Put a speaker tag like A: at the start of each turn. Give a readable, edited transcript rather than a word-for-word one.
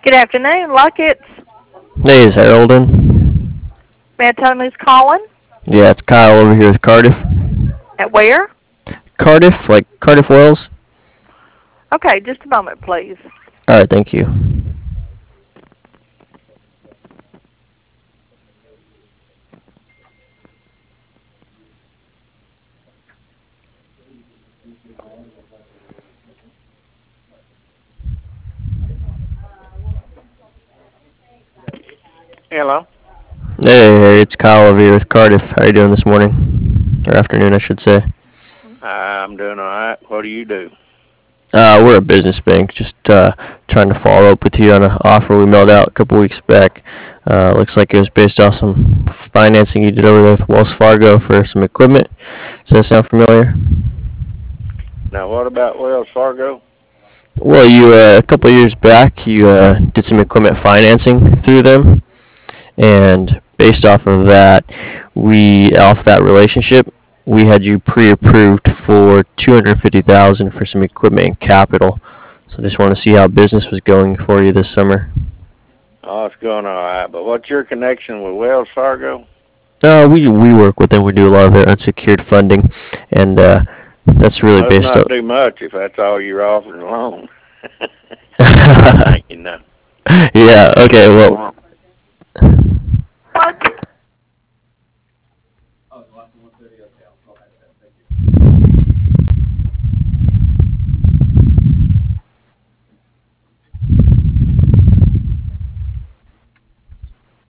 A: Good afternoon, Luckett's.
B: Hey, is Harold in?
A: May I tell him who's calling?
B: Yeah, it's Kyle over here with Cardiff.
A: At where?
B: Cardiff, like Cardiff, Wales?
A: Okay, just a moment, please.
B: Alright, thank you.
C: Hello.
B: Hey, it's Kyle over here with Cardiff. How you doing this morning? Or afternoon, I should say.
C: I'm doing all right. What do you do?
B: We're a business bank, just trying to follow up with you on an offer we mailed out a couple weeks back. Looks like it was based off some financing you did over there with Wells Fargo for some equipment. Does that sound familiar?
C: Now, what about Wells Fargo?
B: Well, you a couple of years back, you did some equipment financing through them, and based off that relationship, we had you pre-approved for 250,000 for some equipment and capital. So I just want to see how business was going for you this summer.
C: Oh, it's going all right. But what's your connection with Wells Fargo?
B: We work with them. We do a lot of their unsecured funding, and that's really
C: Must
B: based
C: not
B: on.
C: do much if that's all you're offering alone. I think you know.
B: Yeah. Okay. Well,